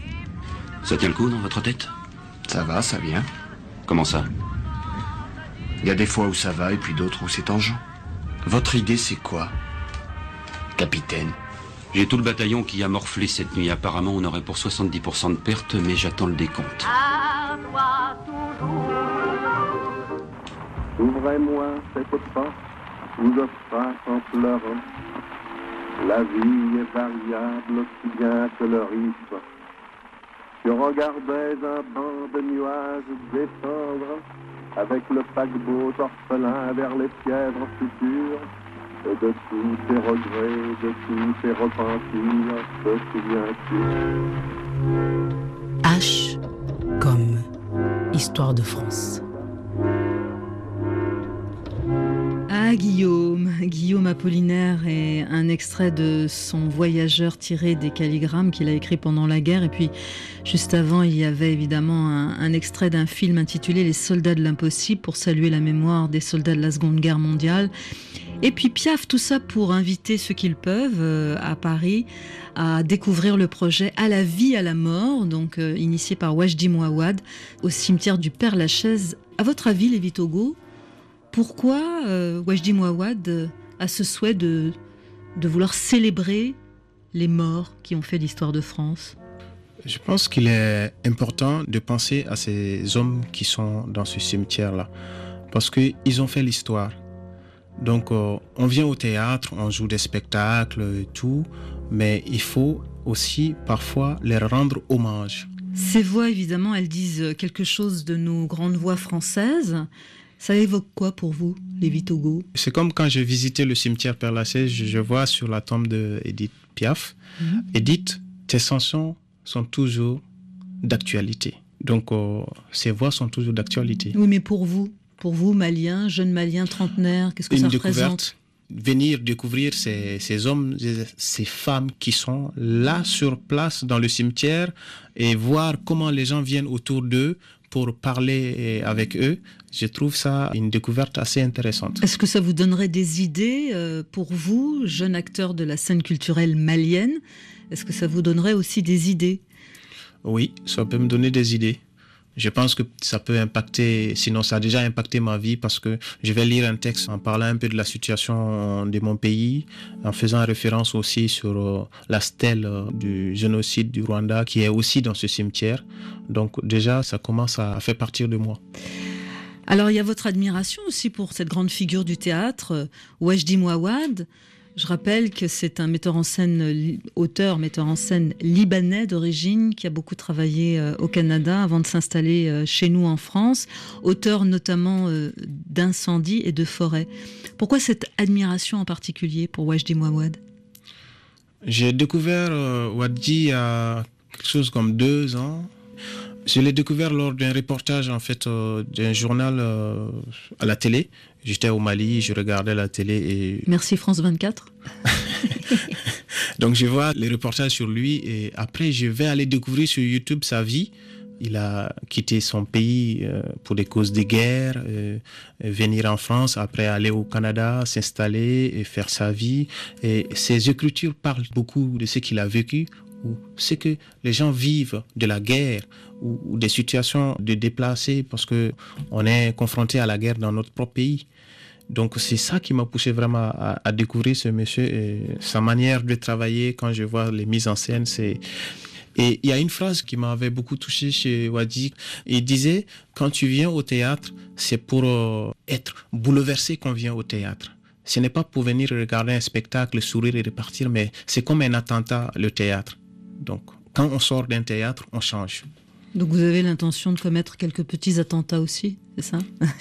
Speaker 17: Ça tient le coup dans votre tête ?
Speaker 16: Ça va, ça vient.
Speaker 17: Comment ça ? Il y a des fois où ça va et puis d'autres où c'est tangent. Votre idée, c'est quoi, capitaine?
Speaker 18: J'ai tout le bataillon qui a morflé cette nuit. Apparemment, on aurait pour 70% de pertes, mais j'attends le décompte.
Speaker 19: Ouvrez-moi cette porte où je frappe en pleurant. La vie est variable aussi bien que le rythme. Je regardais un banc de nuages descendre avec le paquebot orphelin vers les fièvres futures. Et de tous tes regrets, de tous tes repentirs, te souviens-tu?
Speaker 2: H comme Histoire de France.
Speaker 1: Ah, Guillaume Apollinaire, et un extrait de son Voyageur tiré des calligrammes qu'il a écrit pendant la guerre. Et puis, juste avant, il y avait évidemment un extrait d'un film intitulé Les soldats de l'impossible, pour saluer la mémoire des soldats de la Seconde Guerre mondiale. Et puis Piaf, tout ça pour inviter ceux qu'ils peuvent à Paris à découvrir le projet À la vie, à la mort, donc initié par Wajdi Mouawad au cimetière du Père-Lachaise. À votre avis, Lévi Togo, pourquoi Wajdi Mouawad a ce souhait de vouloir célébrer les morts qui ont fait l'histoire de France?
Speaker 3: Je pense qu'il est important de penser à ces hommes qui sont dans ce cimetière-là, parce qu'ils ont fait l'histoire. Donc, on vient au théâtre, on joue des spectacles et tout, mais il faut aussi parfois leur rendre hommage.
Speaker 1: Ces voix, évidemment, elles disent quelque chose de nos grandes voix françaises. Ça évoque quoi pour vous, Lévi Togo?
Speaker 3: C'est comme quand j'ai visité le cimetière Père-Lachaise, je vois sur la tombe d'Edith Piaf. Edith, tes chansons sont toujours d'actualité. Donc, ces voix sont toujours d'actualité.
Speaker 1: Oui, mais pour vous, Malien, jeune Malien, trentenaire, qu'est-ce que ça représente?
Speaker 3: Venir découvrir ces hommes, ces femmes qui sont là sur place dans le cimetière et voir comment les gens viennent autour d'eux pour parler avec eux. Je trouve ça une découverte assez intéressante.
Speaker 1: Est-ce que ça vous donnerait des idées pour vous, jeune acteur de la scène culturelle malienne? Est-ce que ça vous donnerait aussi des idées?
Speaker 3: Oui, ça peut me donner des idées. Je pense que ça peut impacter, sinon ça a déjà impacté ma vie, parce que je vais lire un texte en parlant un peu de la situation de mon pays, en faisant référence aussi sur la stèle du génocide du Rwanda qui est aussi dans ce cimetière. Donc déjà, ça commence à faire partir de moi.
Speaker 1: Alors il y a votre admiration aussi pour cette grande figure du théâtre, Wajdi Mouawad. Je rappelle que c'est un metteur en scène libanais d'origine qui a beaucoup travaillé au Canada avant de s'installer chez nous en France, auteur notamment d'Incendies et de Forêts. Pourquoi cette admiration en particulier pour Wajdi Mouawad?
Speaker 3: J'ai découvert Wajdi il y a quelque chose comme 2 ans. Je l'ai découvert lors d'un reportage d'un journal à la télé. J'étais au Mali, je regardais la télé et...
Speaker 1: Merci France 24.
Speaker 3: Donc je vois les reportages sur lui et après je vais aller découvrir sur YouTube sa vie. Il a quitté son pays pour des causes de guerre, venir en France, après aller au Canada, s'installer et faire sa vie. Et ses écritures parlent beaucoup de ce qu'il a vécu, ou ce que les gens vivent de la guerre, ou des situations de déplacés, parce qu'on est confronté à la guerre dans notre propre pays. Donc c'est ça qui m'a poussé vraiment à découvrir ce monsieur et sa manière de travailler. Quand je vois les mises en scène, et il y a une phrase qui m'avait beaucoup touché chez Wajdi. Il disait, quand tu viens au théâtre, c'est pour être bouleversé qu'on vient au théâtre. Ce n'est pas pour venir regarder un spectacle, sourire et repartir, mais c'est comme un attentat, le théâtre. Donc quand on sort d'un théâtre, on change.
Speaker 1: Donc vous avez l'intention de commettre quelques petits attentats aussi, c'est ça?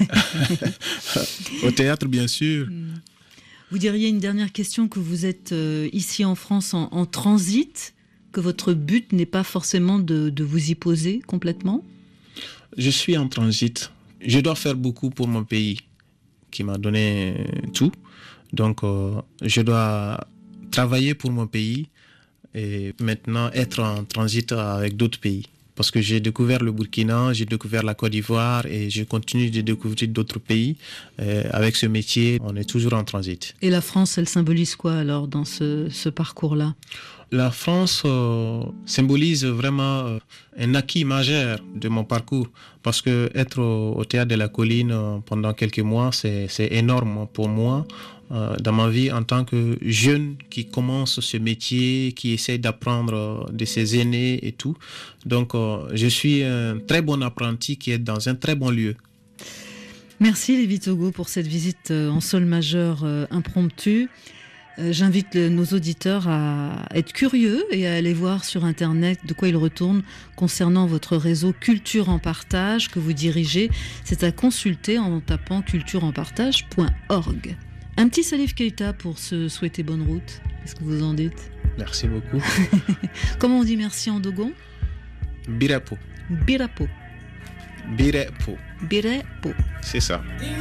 Speaker 3: Au théâtre, bien sûr.
Speaker 1: Vous diriez, une dernière question, que vous êtes ici en France en transit, que votre but n'est pas forcément de vous y poser complètement?
Speaker 3: Je suis en transit. Je dois faire beaucoup pour mon pays, qui m'a donné tout. Donc je dois travailler pour mon pays et maintenant être en transit avec d'autres pays. parce que j'ai découvert le Burkina, j'ai découvert la Côte d'Ivoire et je continue de découvrir d'autres pays. Avec ce métier, on est toujours en transit.
Speaker 1: Et la France, elle symbolise quoi alors dans ce parcours-là ?
Speaker 3: La France symbolise vraiment un acquis majeur de mon parcours parce que être au Théâtre de la Colline pendant quelques mois, c'est énorme pour moi dans ma vie en tant que jeune qui commence ce métier, qui essaie d'apprendre de ses aînés et tout. Donc je suis un très bon apprenti qui est dans un très bon lieu.
Speaker 1: Merci Lévi Togo pour cette visite en sol majeur impromptue. J'invite nos auditeurs à être curieux et à aller voir sur Internet de quoi il retourne concernant votre réseau Culture en Partage que vous dirigez. C'est à consulter en tapant cultureenpartage.org. Un petit Salif Keita pour se souhaiter bonne route. Qu'est-ce que vous en dites ?
Speaker 3: Merci beaucoup.
Speaker 1: Comment on dit merci en Dogon ?
Speaker 3: Birepo.
Speaker 1: Birepo.
Speaker 3: Birepo.
Speaker 1: Birepo.
Speaker 3: C'est ça.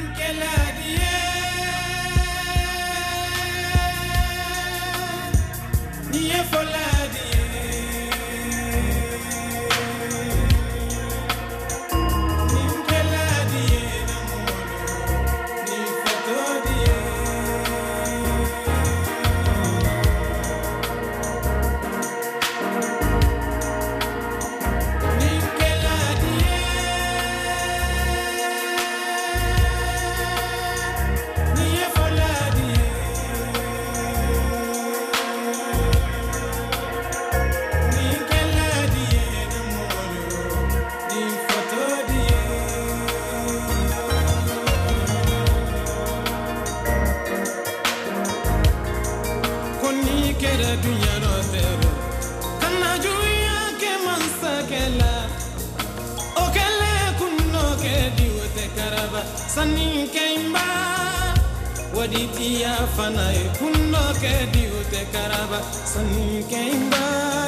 Speaker 6: Sanin kaimba waditi ya fana e kunno ke diute karaba sanin kaimba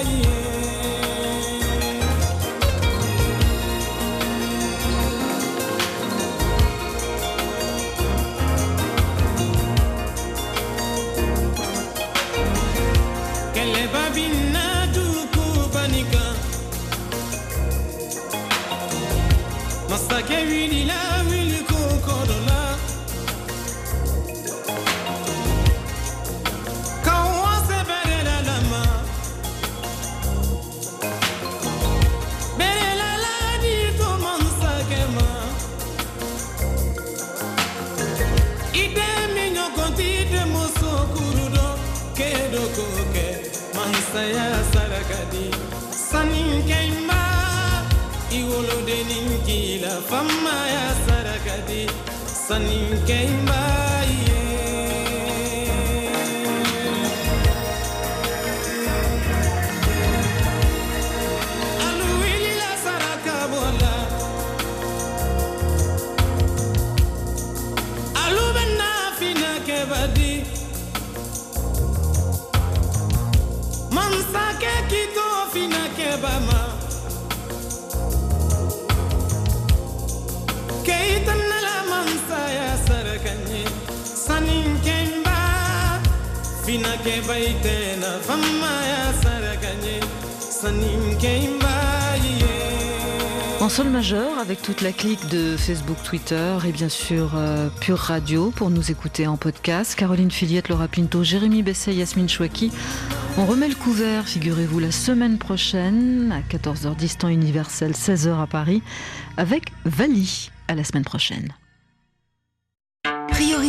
Speaker 6: kele babina duku banika masake wili la wili kodola kawase berela lama berela la di to mansake ma ide minyo konti de moso kurudo kedo koke mansaya sarakadi sanin kaima iwolo denin kila fama ya sarakadi sanin kaimba aluwili la saraka bola alubenna fina kebadi mansake kito fina kebama
Speaker 1: En sol majeur, avec toute la clique de Facebook, Twitter et bien sûr Pure Radio pour nous écouter en podcast. Caroline Filiette, Laura Pinto, Jérémy Besset, Yasmine Chouaki. On remet le couvert, figurez-vous, la semaine prochaine à 14h10 temps universel, 16h à Paris, avec Vali. À la semaine prochaine.